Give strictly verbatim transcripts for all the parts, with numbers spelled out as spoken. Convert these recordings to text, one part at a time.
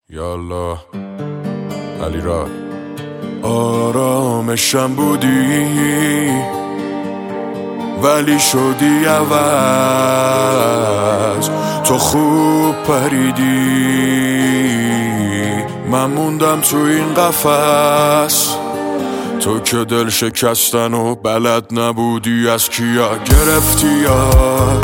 یالا علی را آرامشم بودی ولی شدی عوض. تو خوب پریدی من موندم تو این قفس. تو که دل شکستن و بلد نبودی از کیا گرفتی یاد.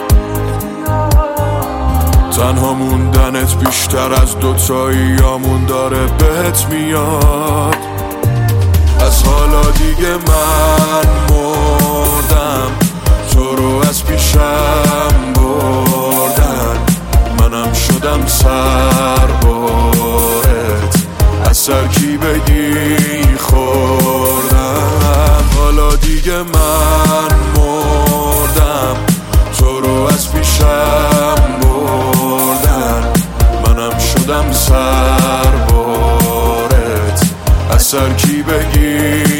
تنها موندنت بیشتر از دوتاییامون داره بهت میاد. از حالا دیگه من مردم تو رو از پیشم بردن. منم شدم سربارت از سر کی بگی خوردم. حالا دیگه من مردم تو رو از پیشم بردن. منم شدم سربارت از سر کی بگی